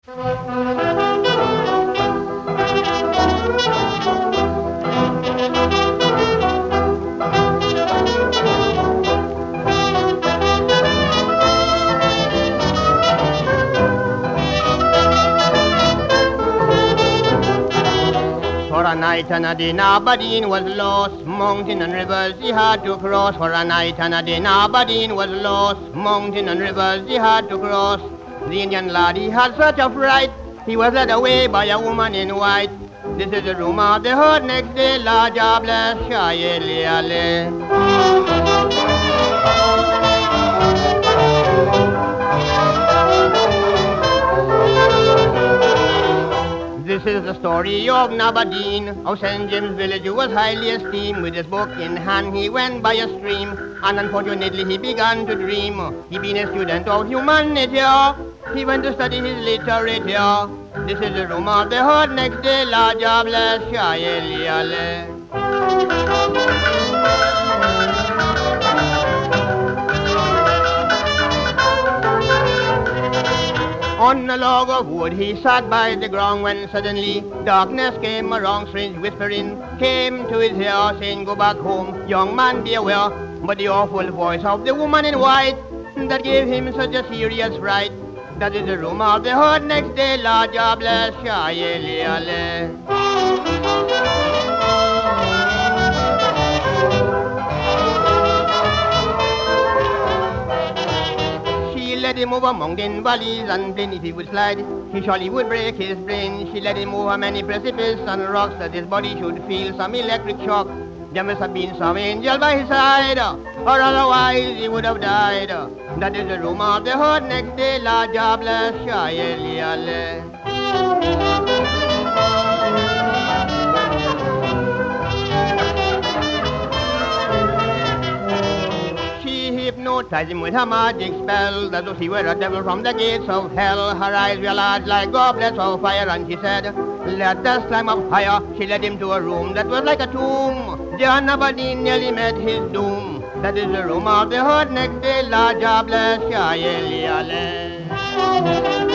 For a night and a day, Aberdeen was lost. Mountain and rivers he had to cross. For a night and a day, Aberdeen was lost. Mountain and rivers he had to cross. The Indian lad, he had such a fright. He was led away by a woman in white. This is the rumor they heard next day. La jobless, This is the story of Aberdeen, of St. James Village, who was highly esteemed. With his book in hand, he went by a stream, and unfortunately he began to dream. He being a student of humanity, he went to study his literature. This is the rumor they heard next day. La jobless, On a log of wood he sat by the ground, when suddenly darkness came around. Strange whispering came to his ear, saying, "Go back home, young man, be aware." But the awful voice of the woman in white, that gave him such a serious fright. That is the rumor they heard next day. La jobless, She led him over mountain valleys and plain. If he would slide, he surely would break his brain. She led him over many precipices and rocks, that his body should feel some electric shock. There must have been some angel by his side, or otherwise he would have died. That is the rumor they heard next day. La jobless, She hypnotized him with her magic spell, as though she were a devil from the gates of hell. Her eyes were large like goblets of fire, and she said, "Let us climb up higher." She led him to a room that was like a tomb. John Aberdeen nearly met his doom. That is the rumor they heard next day. La jobless,